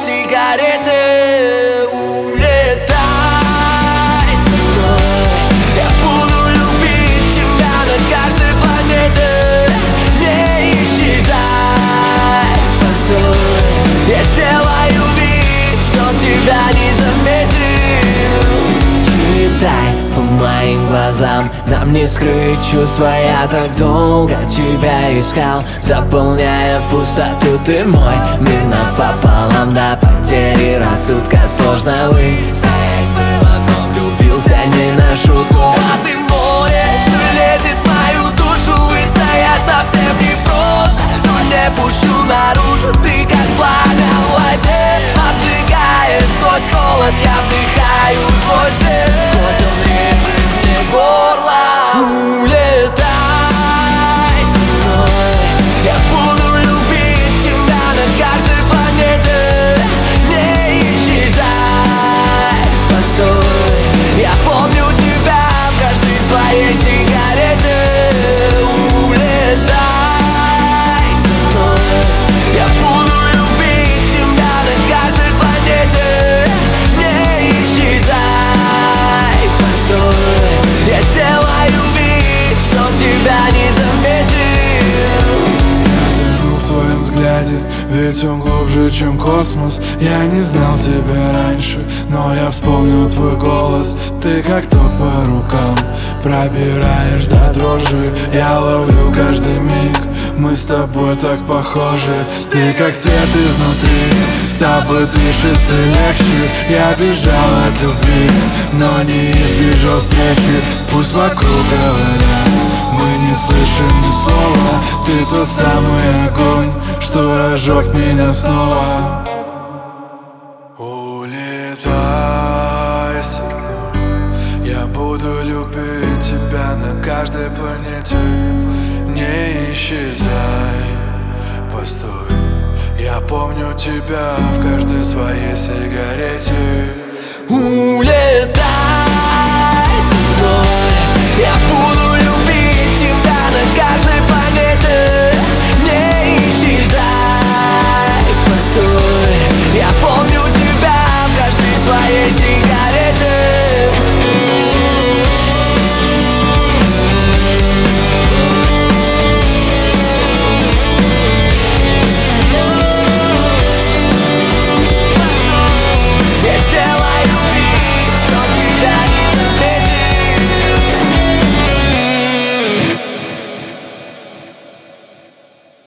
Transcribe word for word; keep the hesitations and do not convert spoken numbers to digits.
сигарете. Улетай со мной, я буду любить тебя на каждой планете. Не исчезай, постой, я сделаю вид, что тебя не заметил. Читай по моим глазам, нам не скрыть чувства. Я так долго тебя искал, заполняя пустоту. Ты мой мир напополам, до потери рассудка сложно выстоять было, но влюбился не на шутку. А ты море, что лезет в мою душу, выстоять совсем непросто, но не пущу наружу. Ты как пламя в войне, обжигаешь сквозь холод, я вдыхаю твой свет. Хоть он режет мне горло. Улетай со мной, я буду любить тебя на каждой планете. Не исчезай, постой, я помню тебя в каждой своей сигарете. Улетай со мной, я буду любить тебя на каждой планете. Не исчезай, постой, я сделаю вид, что тебя не заметил. В твоем взгляде, ведь он глубже, чем космос. Я не знал тебя раньше, но я вспомнил твой голос. Ты как ток по рукам, пробираешь до дрожи. Я ловлю каждый миг, мы с тобой так похожи. Ты как свет изнутри, с тобой дышится легче. Я бежал от любви, но не избежал встречи. Пусть вокруг говорят, мы не слышим ни слова. Ты тот самый огонь, что разжег меня снова. Улетай со мной, я буду любить тебя на каждой планете. Не исчезай, постой, я помню тебя в каждой своей сигарете. Улетай со мной, я буду